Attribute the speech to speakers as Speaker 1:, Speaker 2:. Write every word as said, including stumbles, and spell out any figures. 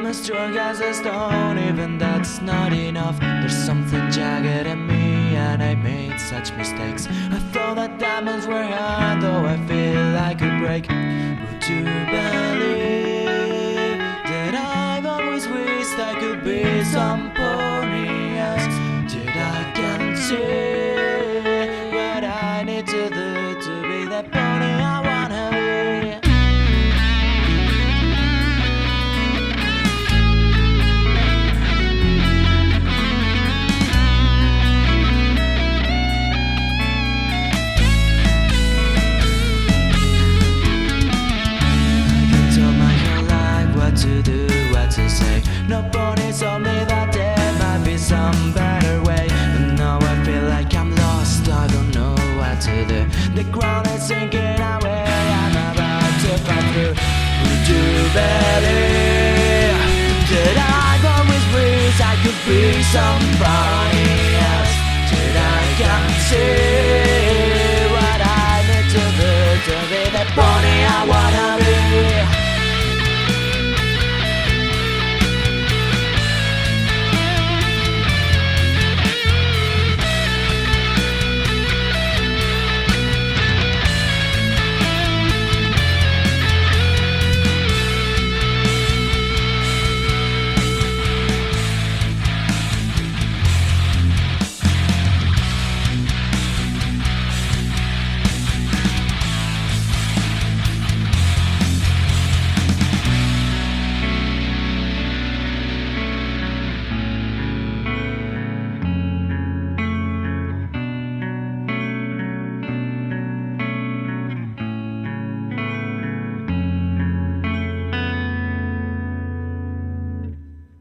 Speaker 1: as strong as a stone. Even that's not enough. There's something jagged in me, and I made such mistakes. I thought that diamonds were hard, though I feel I could break. Would you believe that I've always wished I could be some pony? Yes, that I can see what I need to do to be that pony I wanna be. To do, what to say. Nobody told me that there might be some better way, but now I feel like I'm lost. I don't know what to do. The ground is sinking away. I'm about to fall through. Would you believe that I've always wished I could be somebody else? That I can see